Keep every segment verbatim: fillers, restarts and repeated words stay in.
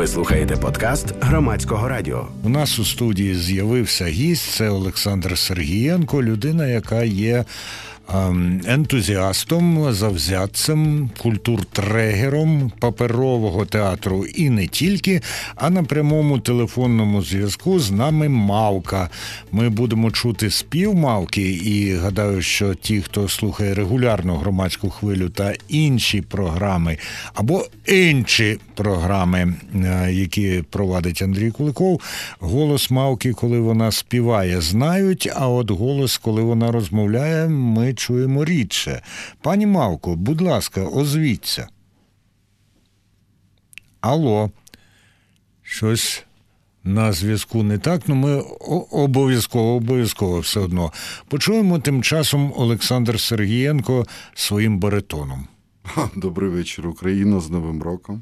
Ви слухаєте подкаст Громадського радіо. У нас у студії з'явився гість, це Олександр Сергієнко, людина, яка є ентузіастом, завзятцем, культуртрегером паперового театру і не тільки, а на прямому телефонному зв'язку з нами Мавка. Ми будемо чути спів Мавки і гадаю, що ті, хто слухає регулярно Громадську хвилю та інші програми, або інші програми, які провадить Андрій Куликов, голос Мавки, коли вона співає, знають, а от голос, коли вона розмовляє, ми чуємо рідше. Пані Мавко, будь ласка, озвіться. Алло. Щось на зв'язку не так, але ми обов'язково, обов'язково все одно. Почуємо тим часом Олександр Сергієнко своїм баритоном. Добрий вечір, Україна, з Новим роком.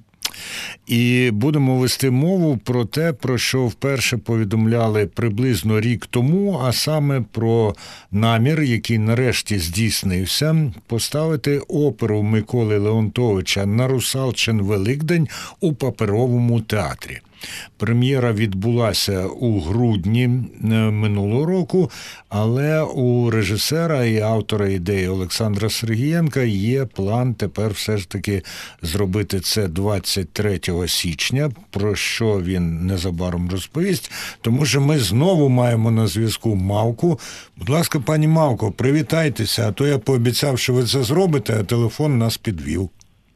І будемо вести мову про те, про що вперше повідомляли приблизно рік тому, а саме про намір, який нарешті здійснився, поставити оперу Миколи Леонтовича «На Русалчин Великдень» у паперовому театрі. Прем'єра відбулася у грудні минулого року, але у режисера і автора ідеї Олександра Сергієнка є план тепер все ж таки зробити це двадцять третього січня, про що він незабаром розповість, тому що ми знову маємо на зв'язку Мавку. Будь ласка, пані Мавко, привітайтеся, а то я пообіцяв, що ви це зробите, а телефон нас підвів.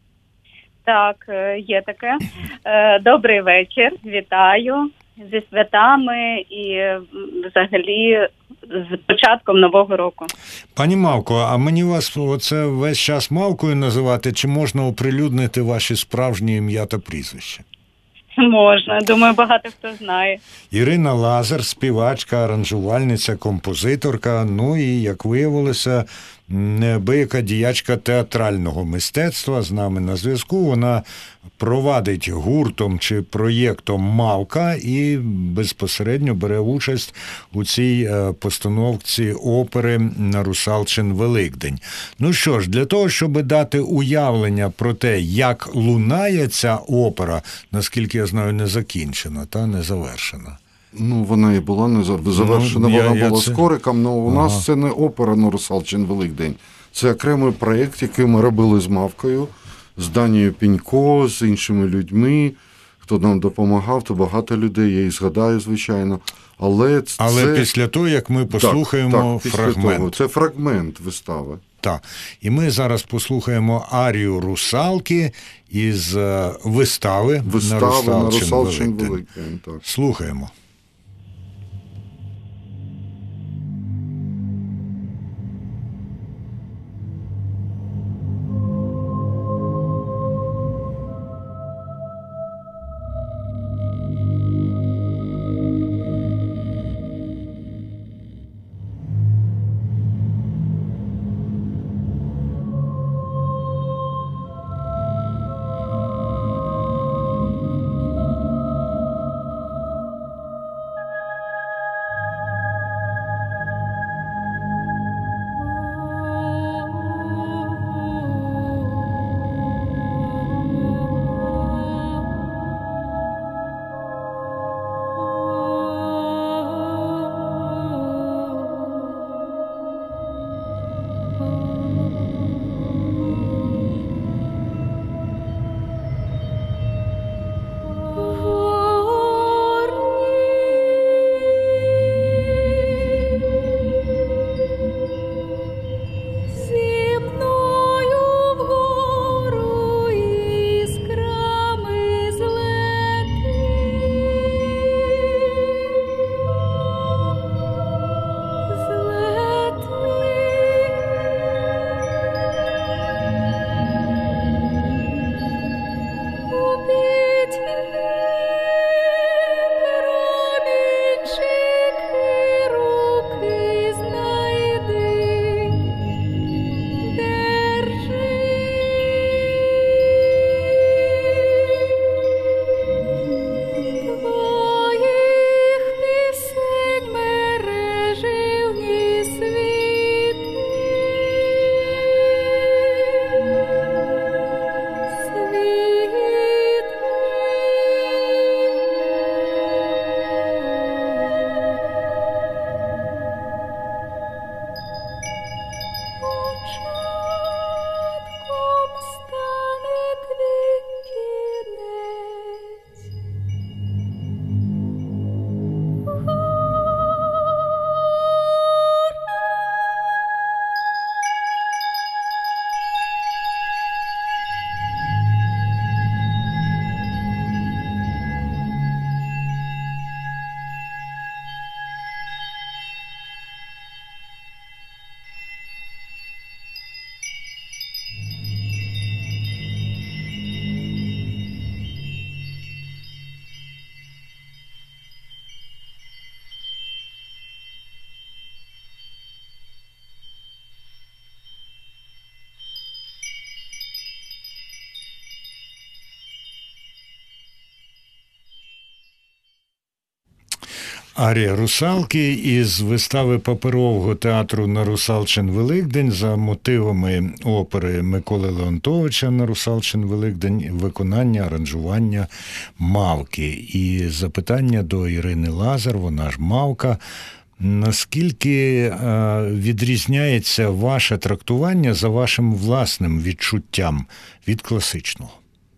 Так, є таке. Добрий вечір, вітаю зі святами і взагалі з початком Нового року. Пані Мавко, а мені вас оце весь час Мавкою називати, чи можна оприлюднити ваші справжні ім'я та прізвище? Можна, думаю, багато хто знає. Ірина Лазар, співачка, аранжувальниця, композиторка, ну і, як виявилося, неабияка діячка театрального мистецтва з нами на зв'язку. Вона провадить гуртом чи проєктом «Мавка» і безпосередньо бере участь у цій постановці опери «На Русалчин Великдень». Ну що ж, для того, щоб дати уявлення про те, як лунає ця опера, наскільки я знаю, не закінчена, та не завершена. Ну, вона і була не завершена, ну, я, вона я була це... з кориком, але у ага. нас це не опера «На Русалчин Великдень». Це окремий проєкт, який ми робили з Мавкою, з Данією Пінько, з іншими людьми, хто нам допомагав, то багато людей, я їх згадаю, звичайно. Але, це... Але після того, як ми послухаємо так, так, фрагмент. Того. Це фрагмент вистави. Так. І ми зараз послухаємо арію «Русалки» із вистави, вистави «На Русалчин, на Русалчин Великдень». Великдень. Так. Слухаємо. Арія «Русалки» із вистави Паперового театру «На Русалчин Великдень» за мотивами опери Миколи Леонтовича «На Русалчин Великдень», виконання, аранжування Мавки. І запитання до Ірини Лазар, вона ж Мавка. Наскільки відрізняється ваше трактування за вашим власним відчуттям від класичного?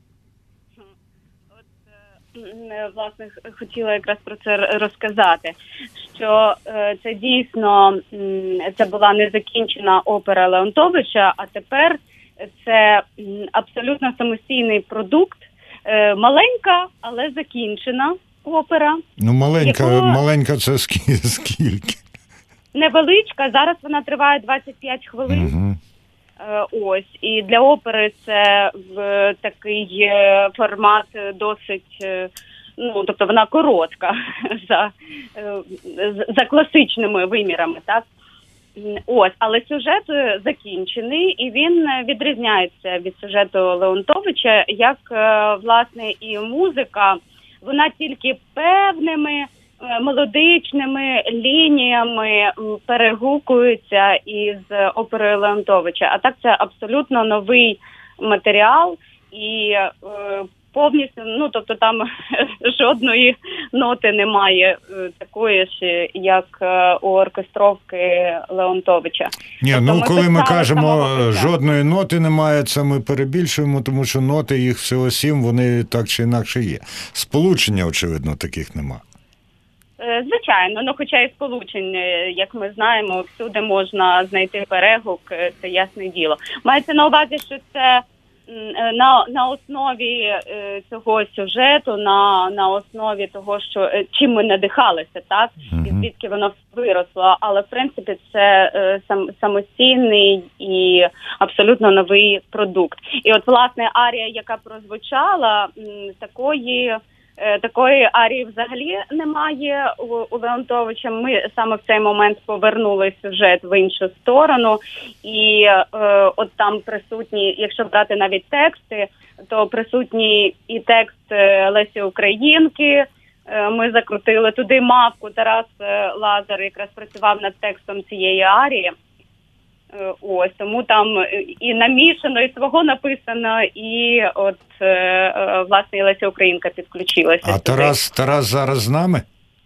Власне, хотіла якраз про це розказати, що це дійсно це була незакінчена опера Леонтовича, а тепер це абсолютно самостійний продукт, маленька, але закінчена опера. Ну, маленька, якого... маленька це скільки? Невеличка, зараз вона триває двадцять п'ять хвилин. Угу. Ось, і для опери це в такий формат досить, ну, тобто вона коротка за, за класичними вимірами, так? Ось, але сюжет закінчений, і він відрізняється від сюжету Леонтовича, як, власне, і музика, вона тільки певними мелодичними лініями перегукується із оперою Леонтовича. А так це абсолютно новий матеріал і е, повністю, ну, тобто там жодної ноти немає е, такої ж, як е, у оркестровки Леонтовича. Ні, тобто, ну ми коли ми кажемо, жодної ноти немає, це ми перебільшуємо, тому що ноти, їх всього сім, вони так чи інакше є. Сполучення, очевидно, таких нема. Звичайно, ну хоча і сполучень, як ми знаємо, всюди можна знайти перегук, це ясне діло. Мається на увазі, що це на, на основі цього сюжету, на, на основі того, що чим ми надихалися, так, mm-hmm. і звідки воно виросло, але в принципі це сам, самостійний і абсолютно новий продукт. І от, власне, арія, яка прозвучала, такої... Такої арії взагалі немає у, у Леонтовича. Ми саме в цей момент повернули сюжет в іншу сторону. І е, от там присутні, якщо брати навіть тексти, то присутній і текст Лесі Українки. Е, ми закрутили туди Мавку. Тарас Лазар якраз працював над текстом цієї арії. Ось, тому там і намішано, і свого написано, і от, власне, і Леся Українка підключилася. А Тарас, Тарас зараз з нами?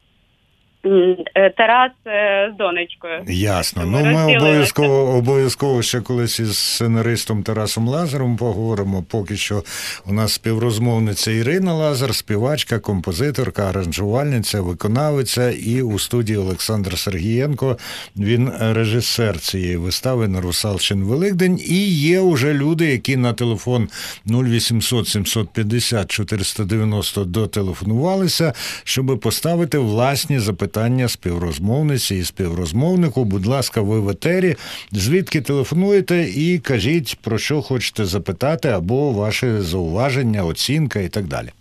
Тарас з донечкою. Ясно. Ми ну, ми обов'язково, обов'язково ще колись із сценаристом Тарасом Лазаром поговоримо. Поки що у нас співрозмовниця Ірина Лазар, співачка, композиторка, аранжувальниця, виконавиця, і у студії Олександр Сергієнко. Він режисер цієї вистави «На Русалчин Великдень». І є уже люди, які на телефон нуль вісімсот сімсот п'ятдесят чотириста дев'яносто дотелефонувалися, щоб поставити власні запитання питання співрозмовниці і співрозмовнику. Будь ласка, ви в етері. Звідки телефонуєте і кажіть, про що хочете запитати, або ваші зауваження, оцінка і так далі.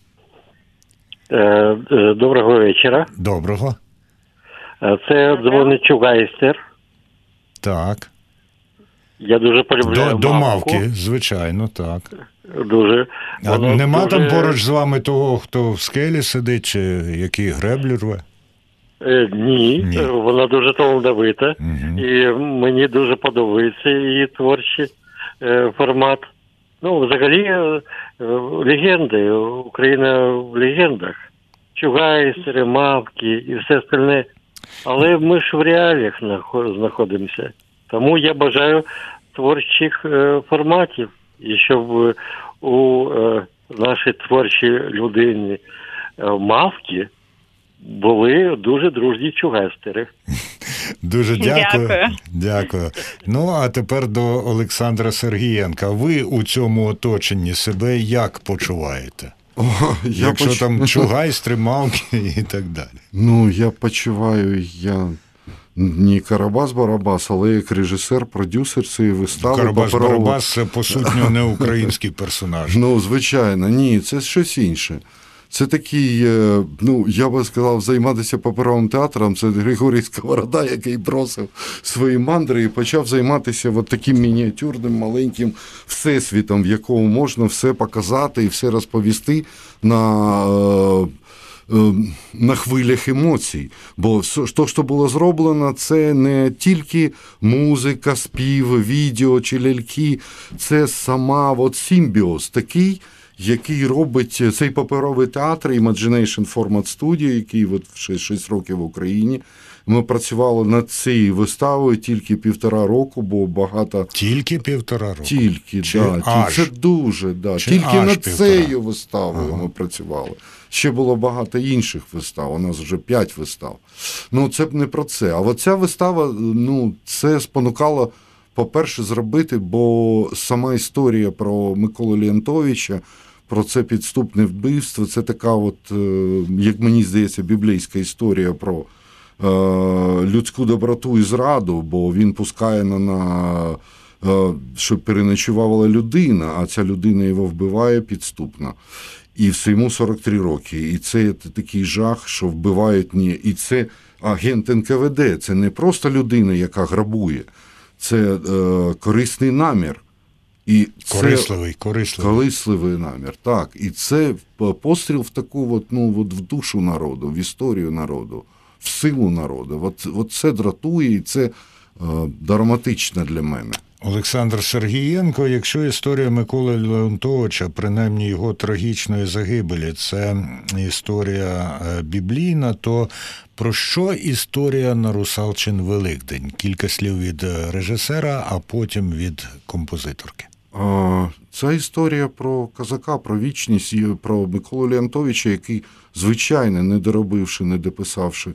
Доброго вечора. Доброго. Це дзвонить Чугайстер. Так. Я дуже полюбляю до, Мавку. До Мавки, звичайно, так. Дуже. А Воно нема дуже... там поруч з вами того, хто в скелі сидить, чи який греблю рве? Е, ні, ні, вона дуже талановита, угу. І мені дуже подобається її творчий е, формат. Ну, взагалі, е, легенди, Україна в легендах. Чугайстери, Мавки і все остальне. Але ми ж в реаліях знаходимося. Тому я бажаю творчих е, форматів. І щоб у е, нашій творчій людині е, Мавки були дуже дружні чугайстери. Дуже дякую. Дякую. Дякую. Ну, а тепер до Олександра Сергієнка. Ви у цьому оточенні себе як почуваєте? О, я Якщо поч... там чугайстри, Мавки і так далі. Ну, я почуваю, я не Карабас-Барабас, але як режисер, продюсер цієї вистави. Карабас-Барабас – це, по суті, не український персонаж. Ну, звичайно, ні, це щось інше. Це такий, ну, я би сказав, займатися паперовим театром, це Григорій Сковорода, який бросив свої мандри і почав займатися от таким мініатюрним, маленьким всесвітом, в якому можна все показати і все розповісти на на хвилях емоцій. Бо то, що було зроблено, це не тільки музика, спів, відео чи ляльки, це сама от симбіоз такий, який робить цей паперовий театр Imagination Format Studio, який от вже шість років в Україні. Ми працювали над цією виставою тільки півтора року, бо багато... Тільки півтора року? Тільки, Чи да. аж? Це дуже, да. Чи Тільки аж над півтора? цією виставою ага. ми працювали. Ще було багато інших вистав, у нас вже п'ять вистав. Ну, це б не про це. А от ця вистава, ну, це спонукало, по-перше, зробити, бо сама історія про Миколу Леонтовича, про це підступне вбивство, це така от, як мені здається, біблійська історія про людську доброту і зраду, бо він пускає на, на щоб переночувала людина, а ця людина його вбиває підступно. І все йому сорок три роки. І це такий жах, що вбивають не... І це агент ен ка ве де, це не просто людина, яка грабує, це е, корисний намір. І це корисливий, корисливий. Корисливий намір, так. І це постріл в таку от, ну, от в душу народу, в історію народу, в силу народу. От, от це дратує, і це е, драматично для мене. Олександр Сергієнко, якщо історія Миколи Леонтовича, принаймні його трагічної загибелі, це історія біблійна, то про що історія на Русалчин Великдень? Кілька слів від режисера, а потім від композиторки. Ця історія про козака, про вічність, про Миколу Леонтовича, який, звичайно, не доробивши, не дописавши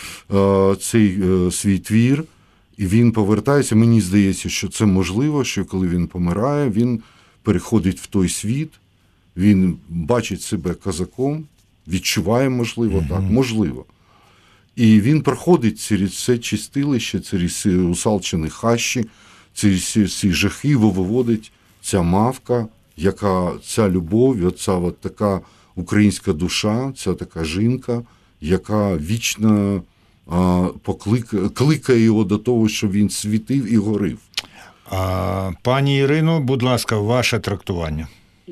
цей свій твір, і він повертається, мені здається, що це можливо, що коли він помирає, він переходить в той світ, він бачить себе козаком, відчуває, можливо, mm-hmm. так, можливо. І він проходить через це чистилище, через русалчини хащі, через ці жахи, його виводить ця мавка, яка, ця любов, оця от така українська душа, ця така жінка, яка вічно покликає, кликає його до того, щоб він світив і горив. А, пані Ірино, будь ласка, ваше трактування.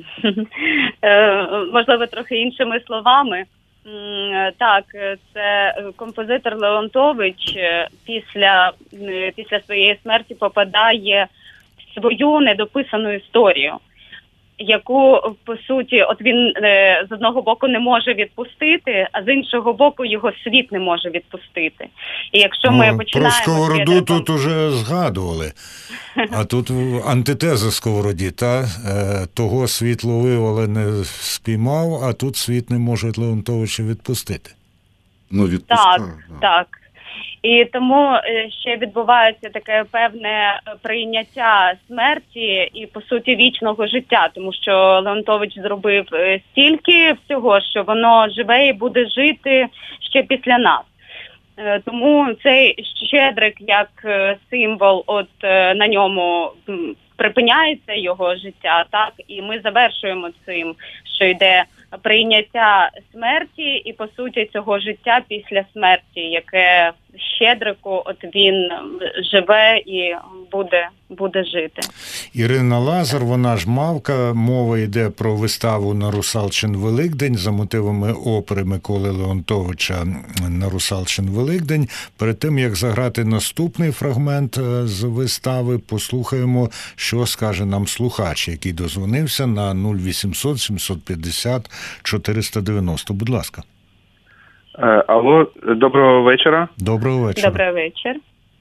Можливо, трохи іншими словами. Так, це композитор Леонтович після, після своєї смерті попадає в свою недописану історію, яку, по суті, от він е, з одного боку не може відпустити, а з іншого боку його світ не може відпустити. І якщо ми О, починаємо... Про Сковороду ще... тут уже згадували, а тут антитеза Сковороді, та? Е, того світ ловив, але не спіймав, а тут світ не може Леонтовича відпустити. Ну, відпускає. Так, так. І тому ще відбувається таке певне прийняття смерті і, по суті, вічного життя, тому що Леонтович зробив стільки всього, що воно живе і буде жити ще після нас. Тому цей щедрик як символ, от на ньому припиняється його життя, так, і ми завершуємо цим, що йде прийняття смерті і, по суті, цього життя після смерті, яке щедрику, от він живе і буде, буде жити. Ірина Лазар, вона ж мавка, мова йде про виставу на Русалчин Великдень за мотивами опери Миколи Леонтовича на Русалчин Великдень. Перед тим, як заграти наступний фрагмент з вистави, послухаємо, що скаже нам слухач, який дозвонився на нуль вісімсот сімсот п'ятдесят чотириста дев'яносто. Будь ласка. Алло, доброго вечора. Доброго вечора. Добрий вечір.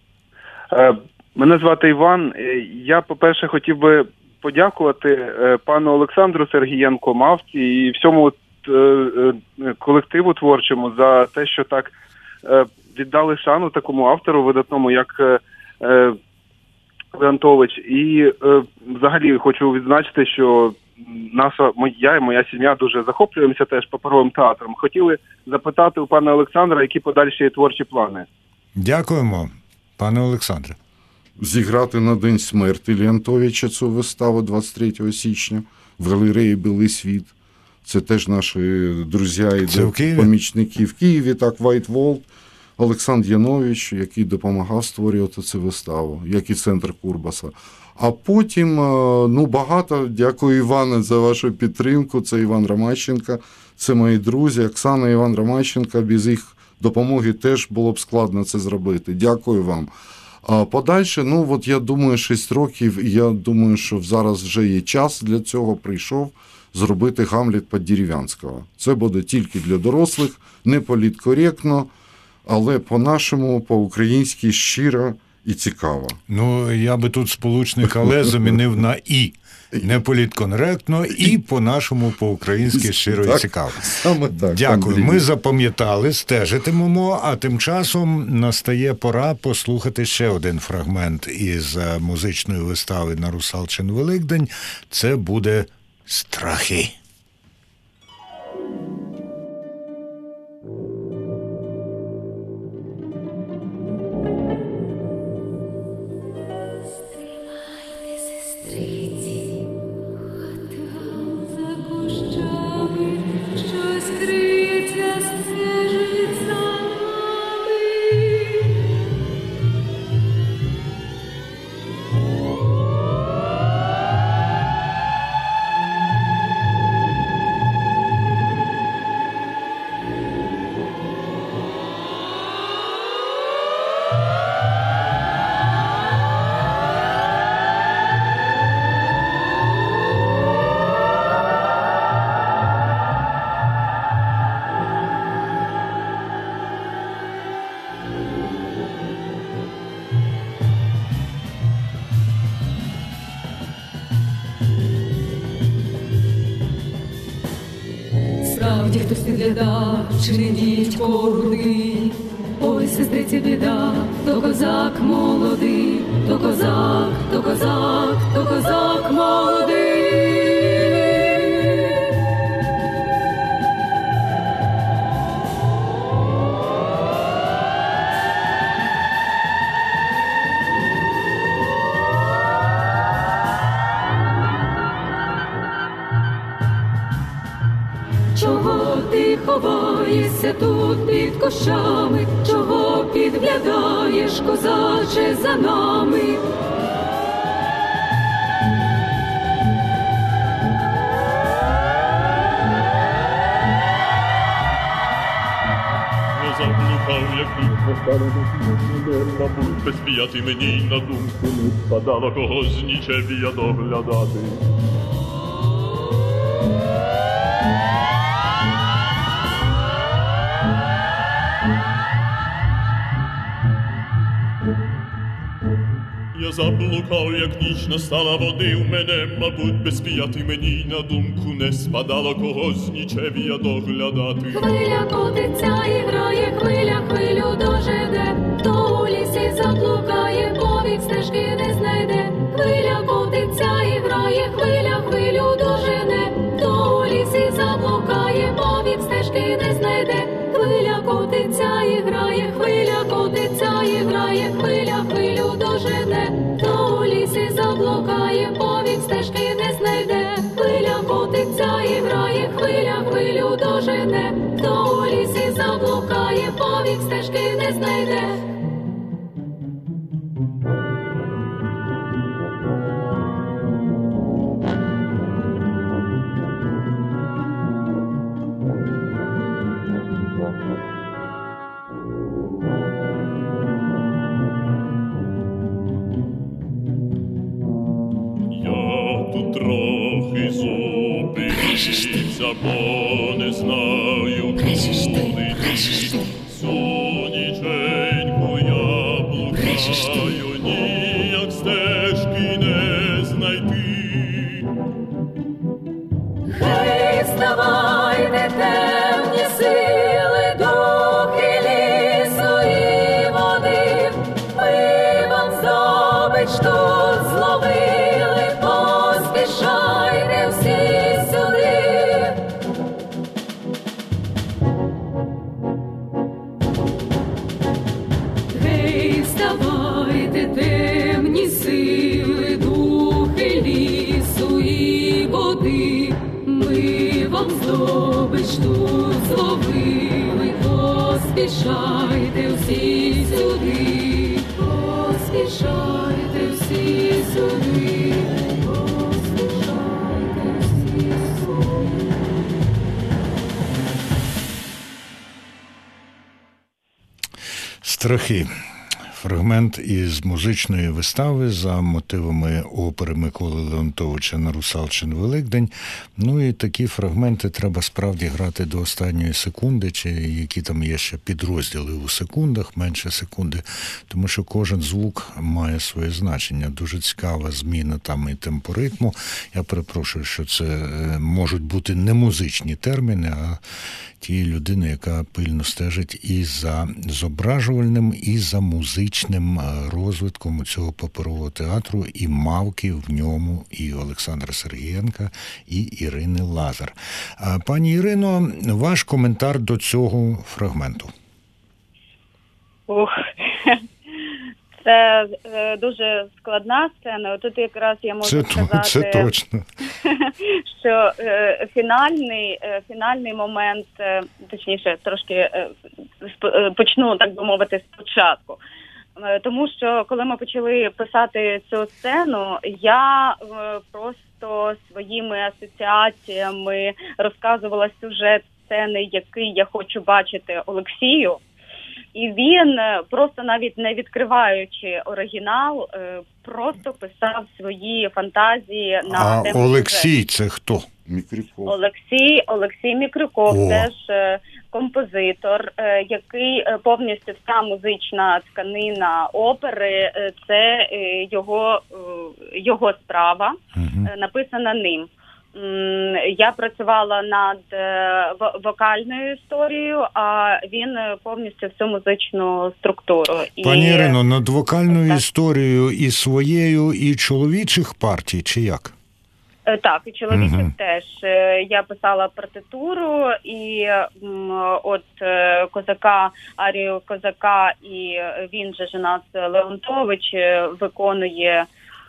Мене звати Іван. Я, по-перше, хотів би подякувати пану Олександру Сергієнку, мавці, і всьому колективу творчому за те, що так віддали шану такому автору видатному, як Леонтович. І взагалі хочу відзначити, що наша, я і моя сім'я дуже захоплюємося теж паперовим театром. Хотіли запитати у пана Олександра, які подальші творчі плани. Дякуємо, пане Олександре. Зіграти на День смерті Леонтовича цю виставу двадцять третього січня в галереї «Білий світ». Це теж наші друзі і помічники в Києві, так, White Vault, Олександр Янович, який допомагав створювати цю виставу, як і центр Курбаса. А потім, ну, багато, дякую, Іване, за вашу підтримку, це Іван Ромащенко, це мої друзі. Оксана і Іван Ромащенко, без їх допомоги теж було б складно це зробити. Дякую вам. А подальше, ну от я думаю, шість років, і я думаю, що зараз вже є час для цього, прийшов зробити Гамлет по-дерев'янського. Це буде тільки для дорослих, не політкоректно, але по-нашому, по-українськи щиро і цікаво. Ну, я би тут сполучник «але» замінив на «і». Не політкоректно і по-нашому, по-українськи щиро і цікаво. Саме так. Дякую. Андрій. Ми запам'ятали, стежитимемо, а тим часом настає пора послухати ще один фрагмент із музичної вистави на Русалчин Великдень. Це буде «Страхи». Справді хтось підглядав, чи не дідько рудий. Ой, сестриці, біда, то козак молодий, то козак, то козак, то козак молодий. Чого ти ховаєшся тут під кущами? Чого підглядаєш, козаче, за нами? Не заблукав, як ніч настали до мабуть, безп'ятий мені на думку не спадало когось нічевія доглядати. Я заблукав, як ніч настала, водив мене, мабуть, безп'ятий мені на думку не спадало когось нічевія доглядати. Хвиля котиться і грає, хвиля хвилю дожеде, то у лісі заблукає, повік стежки не знайде. Хвиля котиться і грає, хвиля хвилю дожеде, то у лісі заблукає, повік стежки не знайде. Хвиля котиться і грає, хвиля котиться і грає, хвиля хвилю дожене, то у лісі заблукає, повік стежки не знайде. Хвиля котиться і грає, хвиля хвилю дожене, то у лісі заблукає, повік стежки не знайде. Трохи зупинився, бо не знаю, куди йти. Сонеченьку я блукаю, ніяк стежки не знайти. Гей, вставайте, темні сили, духи лісу і води, ми вам здобич тут зловили, поспішайте всі сюди. Гей, вставайте, темні сили, духи лісу і води, ми вам здобич тут зловили, поспішайте всі сюди, поспішайте всі сюди, поспішайте всі сюди. Страхи. Фрагмент із музичної вистави за мотивами опери Миколи Леонтовича «На Русалчин Великдень». Ну і такі фрагменти треба справді грати до останньої секунди, чи які там є ще підрозділи у секундах, менше секунди, тому що кожен звук має своє значення. Дуже цікава зміна там і темпоритму. Я перепрошую, що це можуть бути не музичні терміни, а тієї людини, яка пильно стежить і за зображувальним, і за музичним розвитком цього паперового театру, і мавки в ньому, і Олександра Сергієнка, і Ірини Лазар. Пані Ірино, ваш коментар до цього фрагменту. Ух, це е, дуже складна сцена. Тут якраз я можу це, сказати, це точно. що е, фінальний, е, фінальний момент, е, точніше, трошки е, сп, почну, так би мовити, спочатку. Е, тому що, коли ми почали писати цю сцену, я е, просто своїми асоціаціями розказувала сюжет сцени, який я хочу бачити Олексію. І він, просто навіть не відкриваючи оригінал, просто писав свої фантазії на а тему Олексій сюжету. Це хто? Мікрюков. Олексій, Олексій Мікрюков, О. теж композитор, який повністю вся музична тканина опери, це його, його справа, Угу. написана ним. Я працювала над вокальною історією, а він повністю всю музичну структуру. Пані і... Ірино, над вокальною так. історією і своєю, і чоловічих партій, чи як? Так, і чоловіків Угу. теж. Я писала партитуру, і от Козака, арію Козака, і він же Женас Леонтович виконує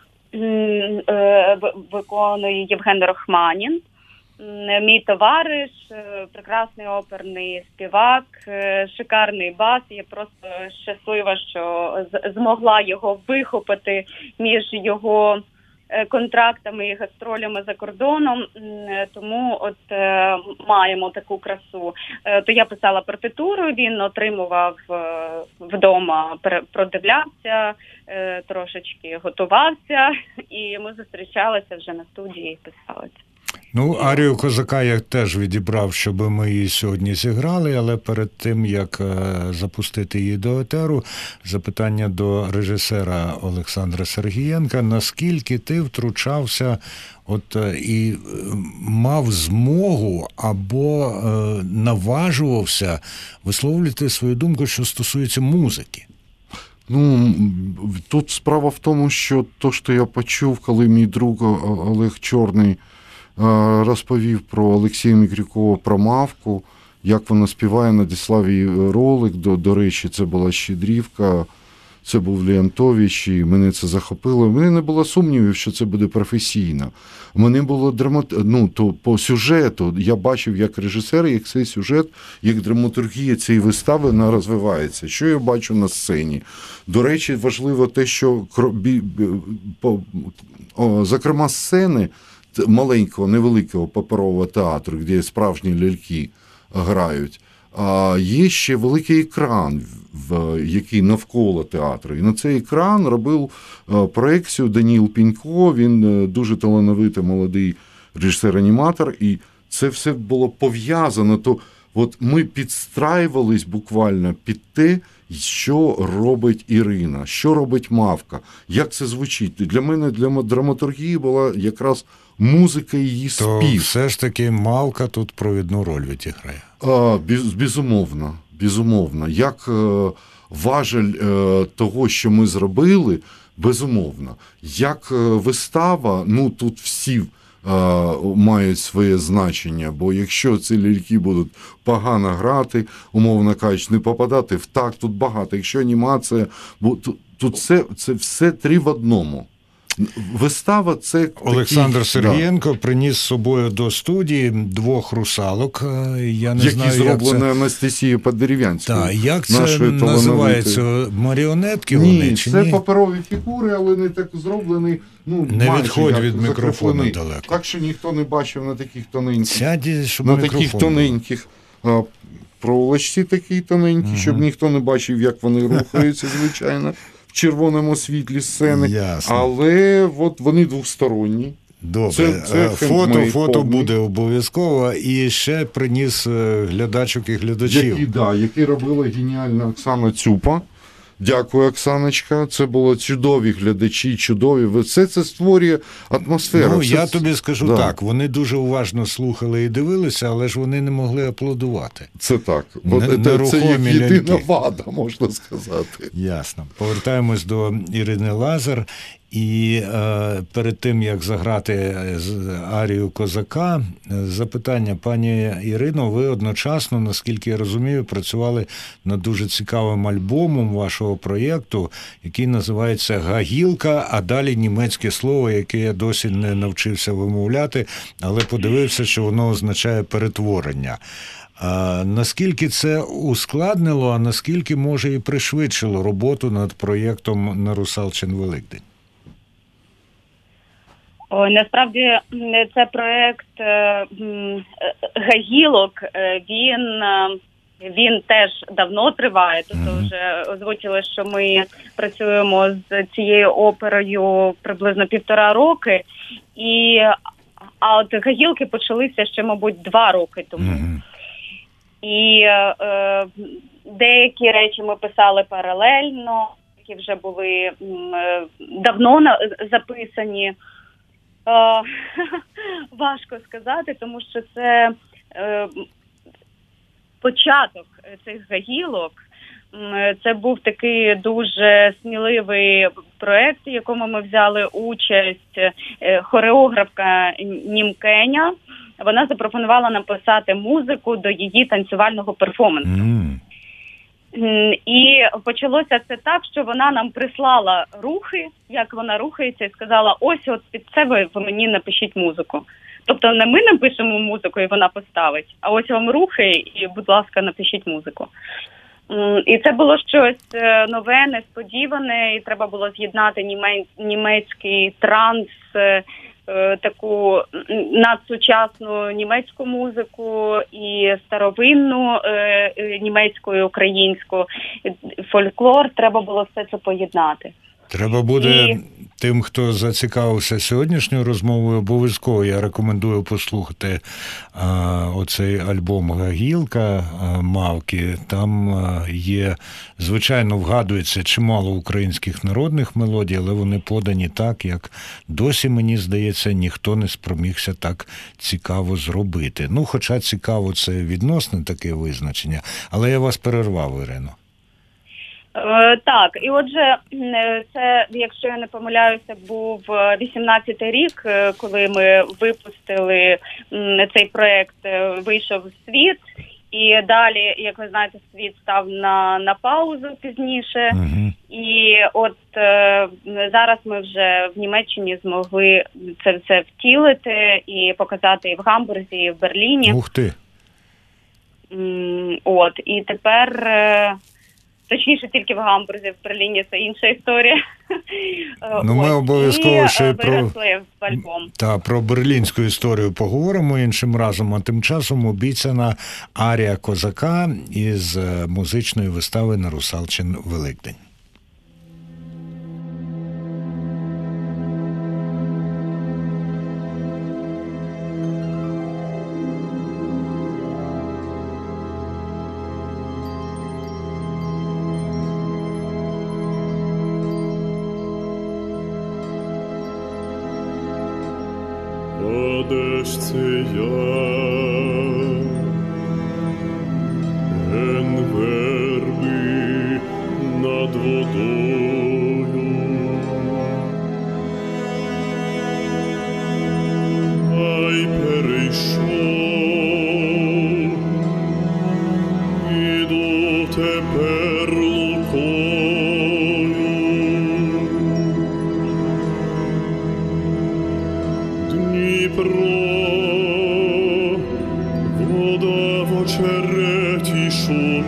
виконує Євген Рахманін, мій товариш, прекрасний оперний співак, шикарний бас. Я просто щаслива, що змогла його вихопити між його контрактами і гастролями за кордоном, тому от е, маємо таку красу. Е, то я писала партитуру, він отримував е, вдома, продивлявся, е, трошечки готувався, і ми зустрічалися вже на студії і писали. Ну, арію Козака я теж відібрав, щоб ми її сьогодні зіграли, але перед тим, як запустити її до етеру, запитання до режисера Олександра Сергієнка. Наскільки ти втручався от і мав змогу або наважувався висловлювати свою думку, що стосується музики? Ну, тут справа в тому, що то, що я почув, коли мій друг Олег Чорний розповів про Олексія Мікрюкова, про мавку, як вона співає, надіслав їй ролик. До, до речі, це була Щедрівка, це був Леонтович, і мене це захопило. У мене не було сумнівів, що це буде професійно. У мене було драмат... ну, то по сюжету. Я бачив як режисер, як цей сюжет, як драматургія цієї вистави вона розвивається. Що я бачу на сцені? До речі, важливо те, що зокрема сцени маленького, невеликого паперового театру, де справжні ляльки грають, а є ще великий екран, в який навколо театру. І на цей екран робив проекцію Даніл Пінько, він дуже талановитий молодий режисер-аніматор, і це все було пов'язано. То от ми підстраювались буквально під те, що робить Ірина, що робить мавка, як це звучить. Для мене, для драматургії була якраз музика і її То спів. все ж таки мавка тут провідну роль відіграє. А, без, безумовно, безумовно. Як е, важель е, того, що ми зробили, безумовно. Як е, вистава, ну тут всі мають своє значення, бо якщо ці ляльки будуть погано грати, умовно кажучи, не попадати в такт, тут багато. Якщо анімація, бо тут, тут все, це все три в одному. Вистава – це Олександр такий, Сергієнко да. приніс з собою до студії двох русалок. Я не які знаю, зроблені як це... Анастасією Подерев'янською. Так, як це називається? Маріонетки ні, вони чи це ні? паперові фігури, але не так зроблені. Ну, не відходь від мікрофону далеко. Так, що ніхто не бачив на таких тоненьких. Сяді, щоб на мікрофон таких тоненьких а, проволочці такі тоненькі, щоб ніхто не бачив, як вони рухаються, звичайно, в червоному світлі сцени. Ясно. Але от вони двосторонні. Добре, Це- це фото, хендмейд фото повний. буде обов'язково. І ще приніс е, глядачок і глядачів. Які, да, які робила геніальна Оксана Цюпа. Дякую, Оксаночка. Це було чудові глядачі, чудові. Все це створює атмосферу. Ну, Все я це- тобі скажу да, так, вони дуже уважно слухали і дивилися, але ж вони не могли аплодувати. Це так. Не- От, це, це нерухомі як єдина ляльки. вада, можна сказати. Ясно. Повертаємось до Ірини Лазар. І е, перед тим, як заграти з арію Козака, е, запитання, пані Ірино, ви одночасно, наскільки я розумію, працювали над дуже цікавим альбомом вашого проєкту, який називається «Гагілка», а далі німецьке слово, яке я досі не навчився вимовляти, але подивився, що воно означає «перетворення». А наскільки це ускладнило, а наскільки, може, і пришвидшило роботу над проєктом «На Русалчин Великдень»? Ой, насправді м, це проект е, м, е, гагілок. е, Він, е, він теж давно триває. Тобто вже озвучили, що ми працюємо з цією оперою приблизно півтора роки. І, а от гагілки почалися ще, мабуть, два роки тому. Мгм. І е, деякі речі ми писали паралельно, які вже були м, е, давно на, записані. Е, важко сказати, тому що це е, початок цих гагілок. М, Це був такий дуже сміливий проект, в якому ми взяли участь. Е, Хореографка Німкеня. Вона запропонувала написати музику до її танцювального перформансу. М. М, І почалося це так, що вона нам прислала рухи, як вона рухається, і сказала, ось от під це ви, ви мені напишіть музику. Тобто не ми напишемо музику і вона поставить, а ось вам рухи і, будь ласка, напишіть музику. М, І це було щось е, нове, несподіване, і треба було з'єднати німе- німецький транс, е, е, таку м, надсучасну німецьку музику і старовинну е, е, німецьку і українську фольклор. Треба було все це поєднати. Треба буде І- тим, хто зацікавився сьогоднішньою розмовою, обов'язково я рекомендую послухати а, оцей альбом «Гагілка» а, Мавки. Там а, є, звичайно, вгадується чимало українських народних мелодій, але вони подані так, як досі, мені здається, ніхто не спромігся так цікаво зробити. Ну, хоча цікаво це відносне таке визначення, але я вас перервав, Ірино. Е, Так, і отже, м, це, якщо я не помиляюся, був е, вісімнадцятий рік, е, коли ми випустили м, цей проект, е, вийшов в світ, і далі, як ви знаєте, світ став на, на паузу пізніше. Угу. І от е, зараз ми вже в Німеччині змогли це все втілити і показати і в Гамбурзі, і в Берліні. Ух ти! М, От, і тепер, е, точніше, тільки в Гамбурзі, в Берліні це інша історія. Е, Ну, ми от, обов'язково і, ще е, про- виросли в альбом. Та про берлінську історію поговоримо іншим разом, а тим часом обіцяна арія Козака із е, музичної вистави «На Русалчин Великдень». А де ж це я? Ген верби над водою. Ай перейшов, іду тепер лукою. Дніпро, вода в очереті шумить.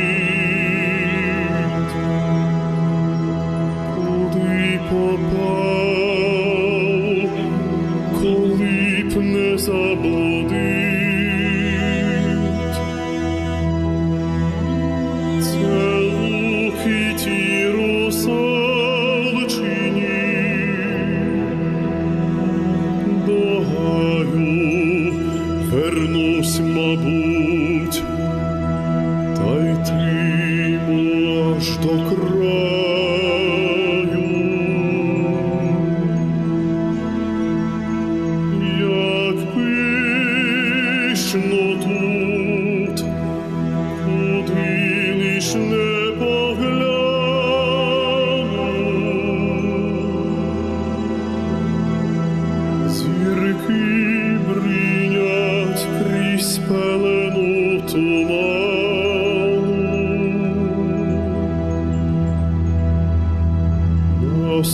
Куди попав, коли б не заблудить? до краю. Як пишно тут, куди лиш не погляну. Зірки бринять крізь пелену туману. Нас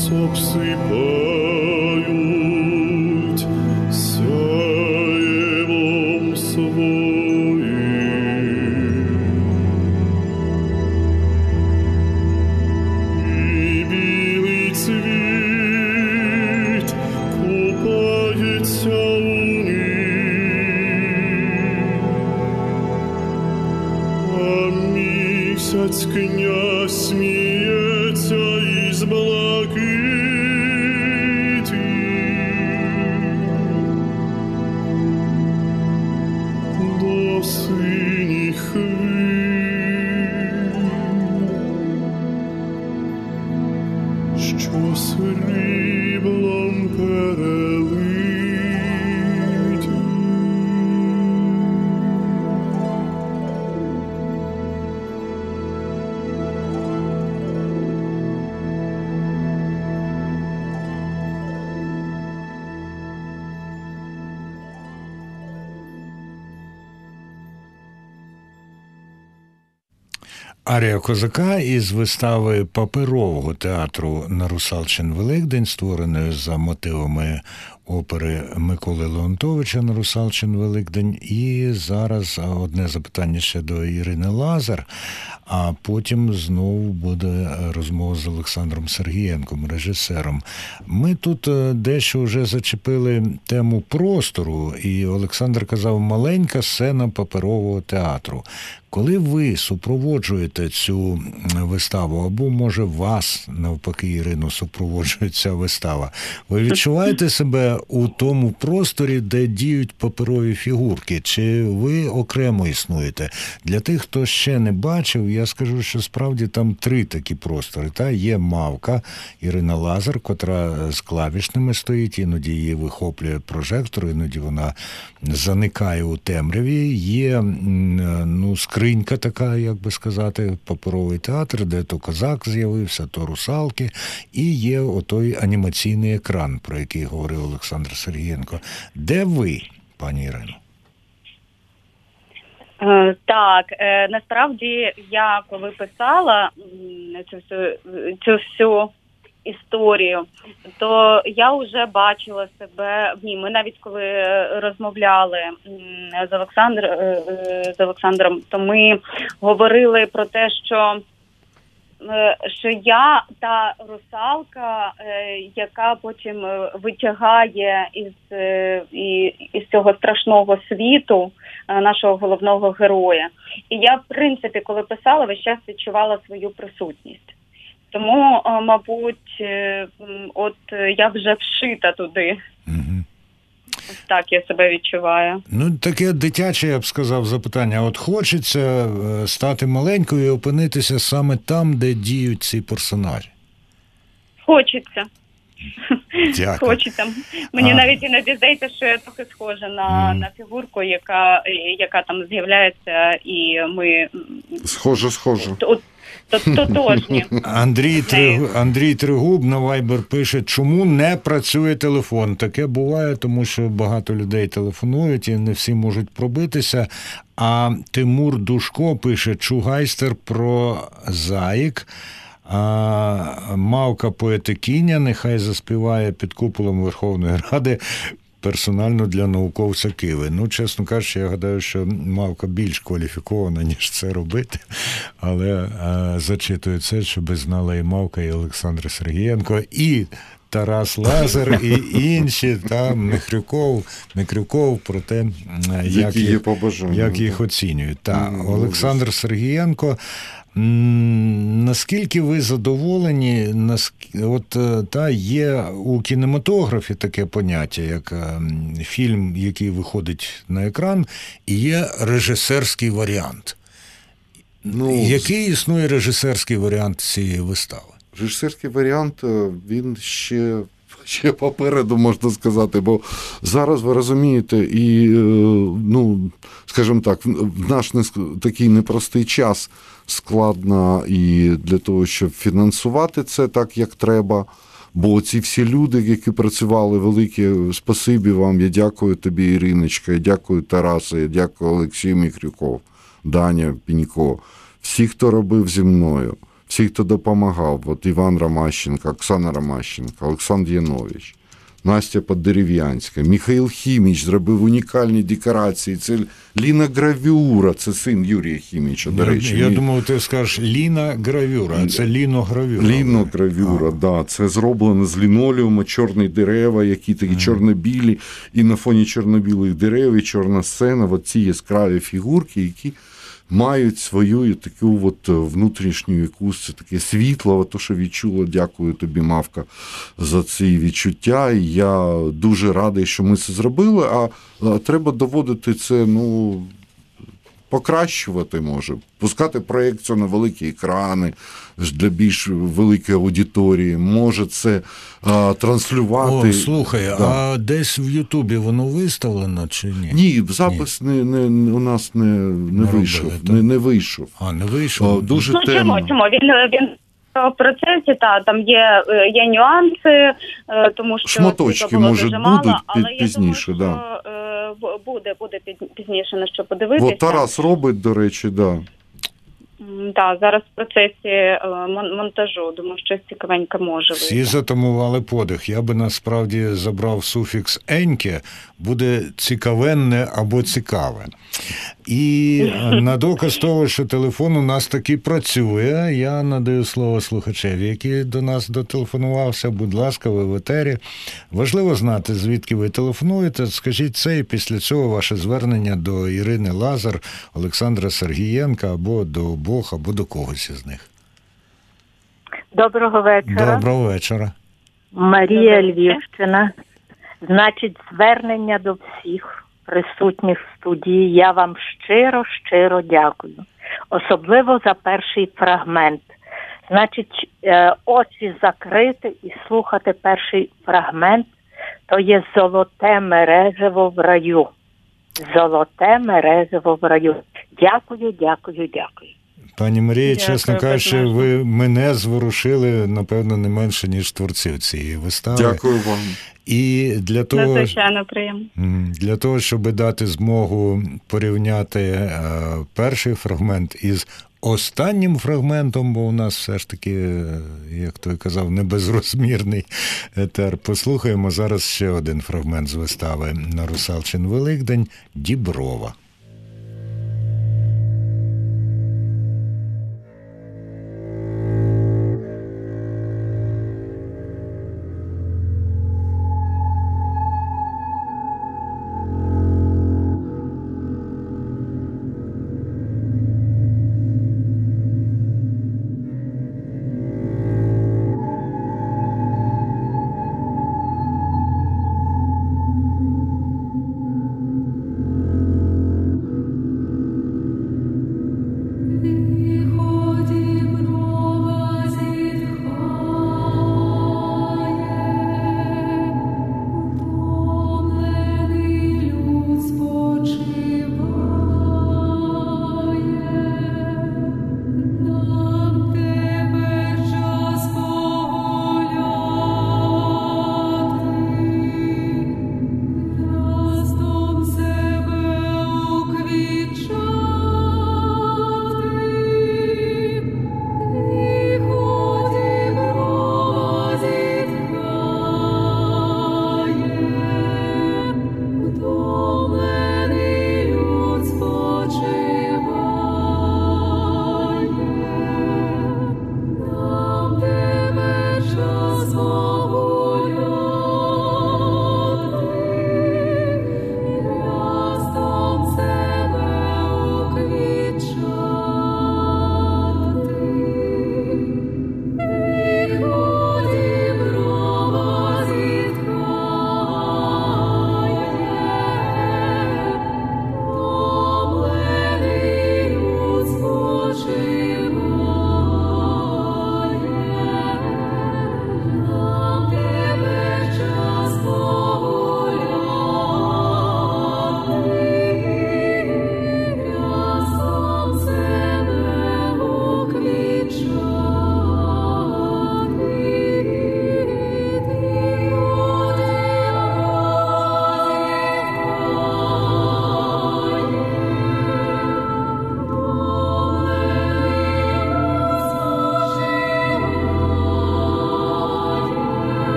обсипають сяєвом своїм. І білий цвіт купається у нім. А місяць князь сміється із блакиті. До синіх хвиль, що сріблом перелиті. Арія Козака із вистави паперового театру «На Русалчин Великдень», створеної за мотивами опери Миколи Леонтовича «На Русалчин Великдень». І зараз одне запитання ще до Ірини Лазар, а потім знову буде розмова з Олександром Сергієнком, режисером. Ми тут дещо вже зачепили тему простору, і Олександр казав, маленька сцена паперового театру. Коли ви супроводжуєте цю виставу, або, може, вас, навпаки, Ірину, супроводжує ця вистава, ви відчуваєте себе у тому просторі, де діють паперові фігурки, чи ви окремо існуєте? Для тих, хто ще не бачив, я скажу, що справді там три такі простори. Та є Мавка, Ірина Лазар, котра з клавішними стоїть, іноді її вихоплює прожектор, іноді вона заникає у темряві. Є, ну, скринька така, як би сказати, паперовий театр, де то козак з'явився, то русалки, і є отой анімаційний екран, про який говорив Олександр Сергієнко. Де ви, пані Ірино? Е, Так, е, насправді я коли писала м, цю всю, цю всю історію, то я вже бачила себе в ній. Ми навіть коли розмовляли м, з, Олександр, е, з Олександром, то ми говорили про те, що е, що я та русалка, е, яка потім е, витягає із, е, і- із цього страшного світу е, нашого головного героя. І я, в принципі, коли писала, весь час відчувала свою присутність. Тому, е, мабуть, е, м, от е, я вже вшита туди. Угу. Ось так я себе відчуваю. Ну, таке дитяче, я б сказав, запитання. От хочеться е, стати маленькою і опинитися саме там, де діють ці персонажі? Хочеться. Дякую. Хочеться. Мені А. навіть іноді здається, що я трохи схожа на, Мгм. на фігурку, яка, яка там з'являється, і ми м, Схоже, схоже. то- то- тотожні. Андрій, Тригуб, Андрій Тригуб на Viber пише, чому не працює телефон. Таке буває, тому що багато людей телефонують і не всі можуть пробитися. А Тимур Душко пише, чугайстер про заїк, а Мавка поетикиня, нехай заспіває під куполом Верховної Ради персонально для науковця Киви. Ну, чесно кажучи, я гадаю, що Мавка більш кваліфікована, ніж це робити, але а, зачитую це, щоб знала і Мавка, і Олександр Сергієнко, і Тарас Лазар, і інші, там, Михрюков, Михрюков про те, як Які є їх, побажання. як їх оцінюють. Так, Ну, Олександр Сергієнко, м, наскільки ви задоволені, наск- от е, та є у кінематографі таке поняття, як е, фільм, який виходить на екран, і є режисерський варіант. Ну, Який існує режисерський варіант цієї вистави? Режисерський варіант, він ще, ще попереду, можна сказати, бо зараз, ви розумієте, і, ну, скажімо так, в наш такий непростий час складно і для того, щоб фінансувати це так, як треба. Бо ці всі люди, які працювали, велике спасибі вам, я дякую тобі, Іриночка, я дякую Тарасу, я дякую Олексію Мікрюков, Даня Пінько, всі, хто робив зі мною, всі, хто допомагав, от Іван Ромащенко, Оксана Ромащенко, Олександр Янович, Настя Поддерев'янська, Михаїл Хіміч зробив унікальні декорації, це ліногравюра, це син Юрія Хіміча, до речі. Я, я думав, ти скажеш ліногравюра, а це ліногравюра. Ліногравюра, так. Да. Це зроблено з лінолеуму, чорні дерева, які такі mm. чорно-білі, і на фоні чорно-білих дерев, і чорна сцена, от ці яскраві фігурки, які мають свою таку от внутрішню якусь таке світло, то, що відчула, дякую тобі, Мавка, за ці відчуття. І я дуже радий, що ми це зробили, а, а треба доводити це, ну, покращувати може, пускати проєкцію на великі екрани для більш великої аудиторії, може це а, транслювати. О, слухай, да. А десь в Ютубі воно виставлено чи ні? Ні, запис ні. Не, не, у нас не, не, не вийшов. Не, не вийшов. А, не вийшов? А, дуже ну, темно. Чому? Чому? Він, він в процесі, та, там є, є нюанси, тому що шматочки, було може, дуже мало, будуть але пізніше, я думаю, да. що буде, буде пізніше на що подивитися. От Тарас робить, до речі, да. Так, зараз в процесі монтажу, думаю, щось цікавеньке може вийти. Всі затамували подих. Я би насправді забрав суфікс «еньке», буде цікавенне або цікаве. І на доказ того, що телефон у нас таки працює, я надаю слово слухачеві, який до нас дотелефонувався. Будь ласка, ви в етері. Важливо знати, звідки ви телефонуєте. Скажіть це, і після цього ваше звернення до Ірини Лазар, Олександра Сергієнка, або до Бог, або до когось із них. Доброго вечора. Доброго вечора. Марія Львівщина. Значить, звернення до всіх присутніх в студії. Я вам щиро-щиро дякую. Особливо за перший фрагмент. Значить, очі закрити і слухати перший фрагмент, то є золоте мережево в раю. Золоте мережево в раю. Дякую, дякую, дякую. Пані Марія, Дякую, чесно кажучи, ви мене зворушили, напевно, не менше, ніж творців цієї вистави. Дякую вам. І для того, Надзвичайно приємно. Для того, щоб дати змогу порівняти е, перший фрагмент із останнім фрагментом, бо у нас все ж таки, як той казав, не безрозмірний етер. Послухаємо зараз ще один фрагмент з вистави на Русалчин Великдень «Діброва».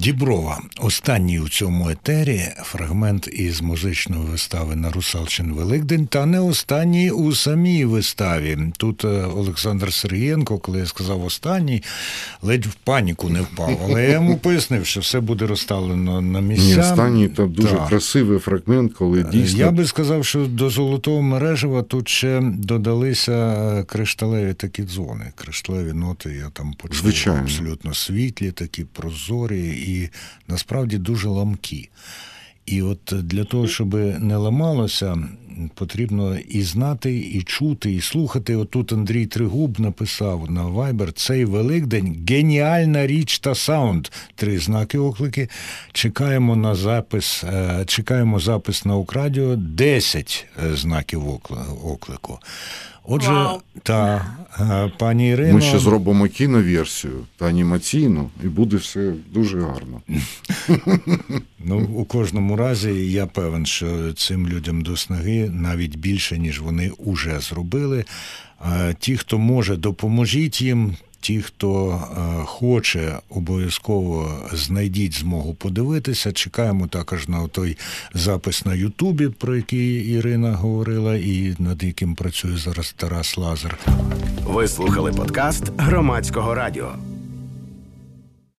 Діброва. Останній у цьому етері фрагмент із музичної вистави «На Русалчин Великдень», та не останній у самій виставі. Тут Олександр Сергієнко, коли я сказав останній, ледь в паніку не впав. Але я йому пояснив, що все буде розставлено на місця. Ні, останній там дуже так. красивий фрагмент, коли дійсно... Я би сказав, що до «Золотого мережева» тут ще додалися кришталеві такі дзвони, кришталеві ноти, я там почув. Звичайно. Абсолютно світлі, такі прозорі і насправді дуже ламкі. І от для того, щоб не ламалося, потрібно і знати, і чути, і слухати. Отут Андрій Тригуб написав на Viber: «Цей Великдень – геніальна річ та саунд». Три знаки оклики. Чекаємо на запис, чекаємо запис на Украдіо. Десять знаків оклику. Отже, wow. та пані Ірино... Ми ще зробимо кіноверсію та анімаційну, і буде все дуже гарно. Ну, у кожному разі, я певен, що цим людям до снаги навіть більше, ніж вони уже зробили. Ті, хто може, допоможіть їм. Ті, хто е, хоче, обов'язково знайдіть змогу подивитися. Чекаємо також на той запис на Ютубі, про який Ірина говорила, і над яким працює зараз Тарас Лазар. Ви слухали подкаст Громадського радіо.